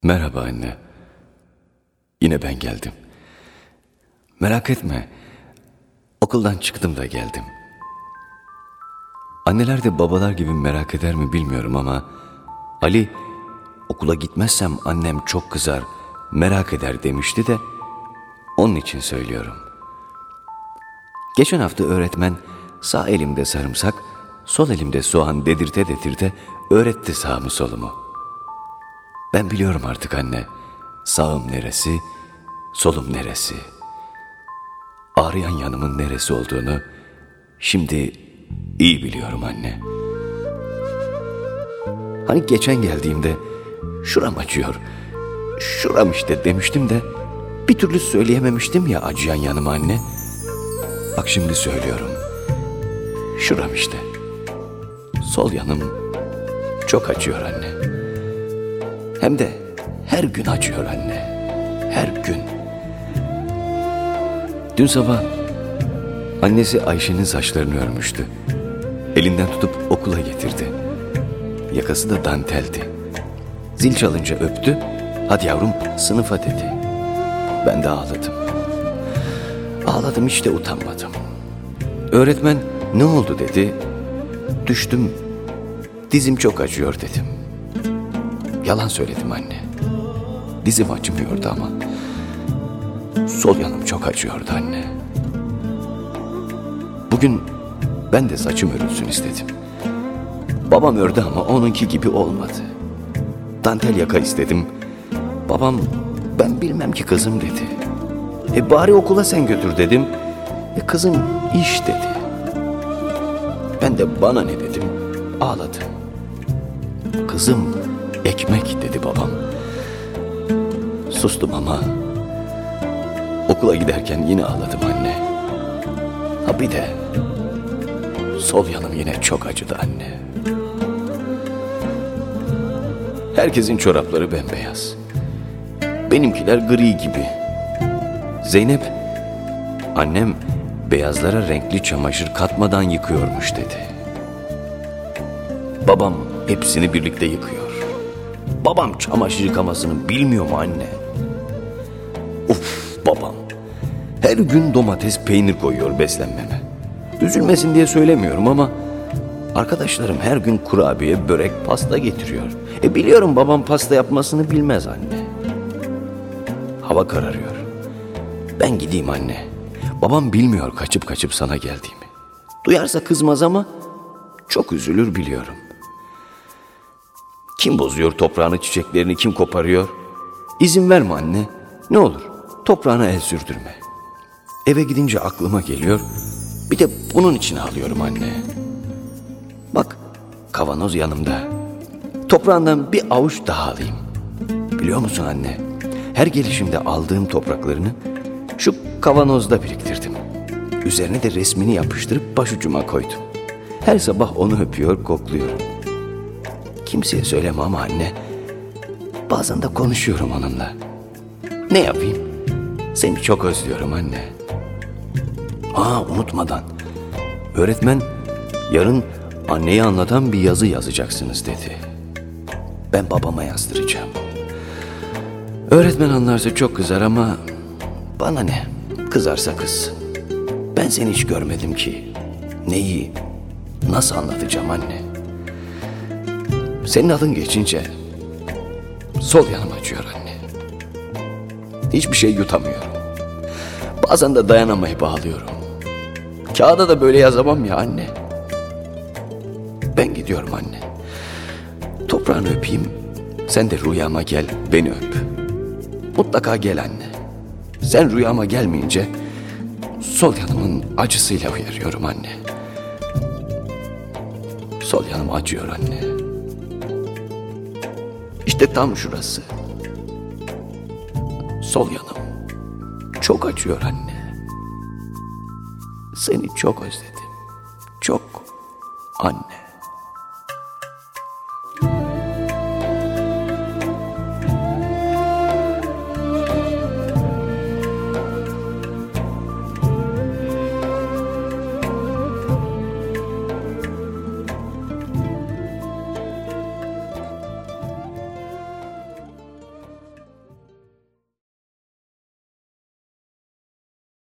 Merhaba anne. Yine ben geldim. Merak etme. Okuldan çıktım da geldim. Anneler de babalar gibi merak eder mi bilmiyorum ama Ali, okula gitmezsem annem çok kızar, merak eder demişti de onun için söylüyorum. Geçen hafta öğretmen sağ elimde sarımsak, sol elimde soğan dedirte öğretti sağımı solumu. Ben biliyorum artık anne, sağım neresi, solum neresi. Ağrıyan yanımın neresi olduğunu şimdi iyi biliyorum anne. Hani geçen geldiğimde şuram acıyor, şuram işte demiştim de bir türlü söyleyememiştim ya acıyan yanıma anne. Bak şimdi söylüyorum. Şuram işte. Sol yanım çok acıyor anne. Hem de her gün acıyor anne. Her gün. Dün sabah annesi Ayşe'nin saçlarını örmüştü. Elinden tutup okula getirdi. Yakası da danteldi. Zil çalınca öptü. Hadi yavrum sınıfa dedi. Ben de ağladım. Ağladım, hiç de utanmadım. Öğretmen ne oldu dedi. Düştüm, dizim çok acıyor dedim. Yalan söyledim anne. Dizim acımıyordu ama sol yanım çok acıyordu anne. Bugün ben de saçım örülsün istedim. Babam ördü ama onunki gibi olmadı. Dantel yaka istedim. Babam ben bilmem ki kızım dedi. Bari okula sen götür dedim. Kızım iş dedi. Ben de bana ne dedim, ağladım. Kızım ekmek dedi babam. Sustum ama okula giderken yine ağladım anne. Ha bir de sol yanım yine çok acıdı anne. Herkesin çorapları bembeyaz. Benimkiler gri gibi. Zeynep, annem beyazlara renkli çamaşır katmadan yıkıyormuş dedi. Babam hepsini birlikte yıkıyor. Babam çamaşır yıkamasını bilmiyor mu anne? Of babam. Her gün domates, peynir koyuyor beslenmeme. Üzülmesin diye söylemiyorum ama arkadaşlarım her gün kurabiye, börek, pasta getiriyor. Biliyorum babam pasta yapmasını bilmez anne. Hava kararıyor. Ben gideyim anne. Babam bilmiyor kaçıp kaçıp sana geldiğimi. Duyarsa kızmaz ama çok üzülür biliyorum. Kim bozuyor toprağını, çiçeklerini kim koparıyor? İzin verme anne. Ne olur toprağına el sürdürme. Eve gidince aklıma geliyor. Bir de bunun için ağlıyorum anne. Bak kavanoz yanımda. Toprağından bir avuç daha alayım. Biliyor musun anne? Her gelişimde aldığım topraklarını şu kavanozda biriktirdim. Üzerine de resmini yapıştırıp başucuma koydum. Her sabah onu öpüyor, kokluyorum. Kimseye söyleme ama anne. Bazen de konuşuyorum onunla. Ne yapayım? Seni çok özlüyorum anne. Unutmadan. Öğretmen yarın anneyi anlatan bir yazı yazacaksınız dedi. Ben babama yazdıracağım. Öğretmen anlarsa çok kızar ama bana ne? Kızarsa kızsın. Ben seni hiç görmedim ki. Neyi, nasıl anlatacağım anne? Senin adın geçince sol yanım acıyor anne. Hiçbir şey yutamıyorum. Bazen de dayanamayıp ağlıyorum. Kağıda da böyle yazamam ya anne. Ben gidiyorum anne. Toprağını öpeyim. Sen de rüyama gel, beni öp. Mutlaka gel anne. Sen rüyama gelmeyince sol yanımın acısıyla uyarıyorum anne. Sol yanım acıyor anne. İşte tam şurası. Sol yanım çok acıyor anne. Seni çok özledim. Çok anne.